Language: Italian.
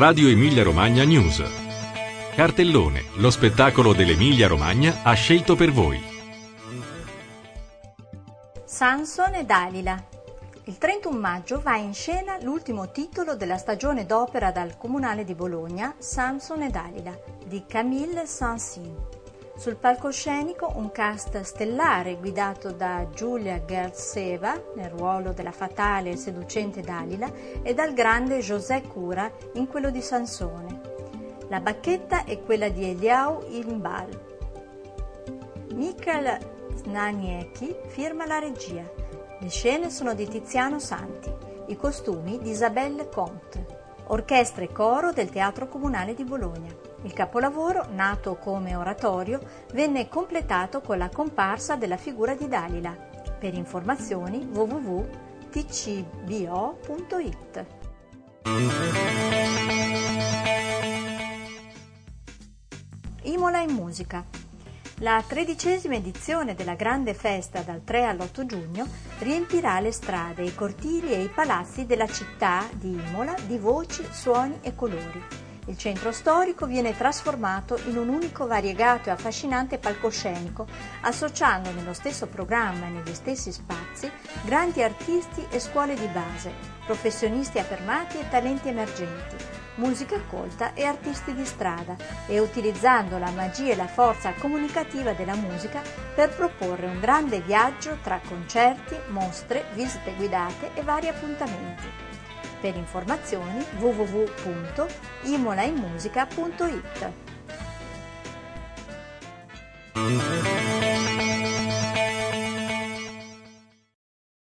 Radio Emilia Romagna News. Cartellone, lo spettacolo dell'Emilia Romagna ha scelto per voi. Samson e Dalila. Il 31 maggio va in scena l'ultimo titolo della stagione d'opera dal Comunale di Bologna, Samson e Dalila, di Camille Saint-Saëns. Sul palcoscenico un cast stellare guidato da Julia Gertseva nel ruolo della fatale e seducente Dalila e dal grande José Cura in quello di Sansone. La bacchetta è quella di Eliaou Inbal. Michael Znaniecki firma la regia. Le scene sono di Tiziano Santi, i costumi di Isabelle Comte. Orchestra e coro del Teatro Comunale di Bologna. Il capolavoro, nato come oratorio, venne completato con la comparsa della figura di Dalila. Per informazioni www.tcbo.it. Imola in musica. La 13ª edizione della grande festa dal 3 all'8 giugno riempirà le strade, i cortili e i palazzi della città di Imola di voci, suoni e colori. Il centro storico viene trasformato in un unico variegato e affascinante palcoscenico, associando nello stesso programma e negli stessi spazi grandi artisti e scuole di base, professionisti affermati e talenti emergenti, musica colta e artisti di strada, e utilizzando la magia e la forza comunicativa della musica per proporre un grande viaggio tra concerti, mostre, visite guidate e vari appuntamenti. Per informazioni www.imolainmusica.it.